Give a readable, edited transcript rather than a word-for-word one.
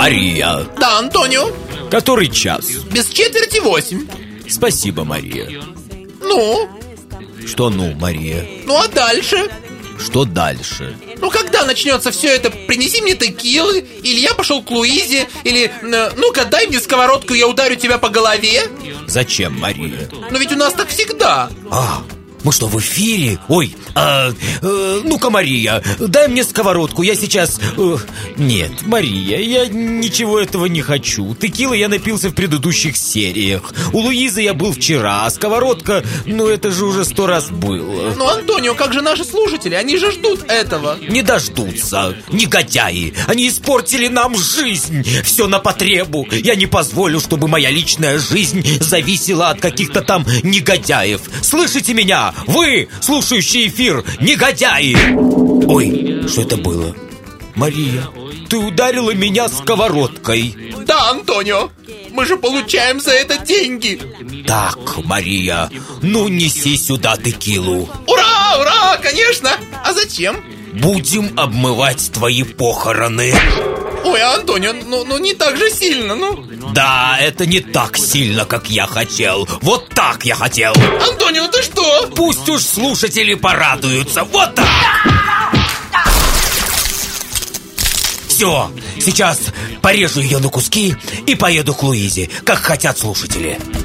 Мария. Да, Антонио. Который час? Без четверти 8. Спасибо, Мария. Ну? Что ну, Мария? Ну а дальше? Что дальше? Ну когда начнется все это? Принеси мне текилы, или я пошел к Луизе, или ну-ка дай мне сковородку, я ударю тебя по голове. Зачем, Мария? Но ведь у нас так всегда. Мы что, в эфире? Ой, ну-ка, Мария, дай мне сковородку, я сейчас... Нет, Мария, я ничего этого не хочу. Текилы я напился в предыдущих сериях. У Луизы я был вчера, а сковородка, ну это же уже 100 раз было. Ну, Антонио, как же наши слушатели? Они же ждут этого. Не дождутся, негодяи. Они испортили нам жизнь. Все на потребу. Я не позволю, чтобы моя личная жизнь зависела от каких-то там негодяев. Слышите меня? Вы, слушающий эфир, негодяи! Ой, что это было? Мария, ты ударила меня сковородкой. Да, Антонио, мы же получаем за это деньги. Так, Мария, ну неси сюда текилу. Ура, ура, конечно. А зачем? Будем обмывать твои похороны. Ой, Антонио, ну не так же сильно, ну. Да, это не так сильно, как я хотел. Вот так я хотел. Антонио, ты что? Пусть уж слушатели порадуются. Вот так. Все, сейчас порежу ее на куски и поеду к Луизе, как хотят слушатели.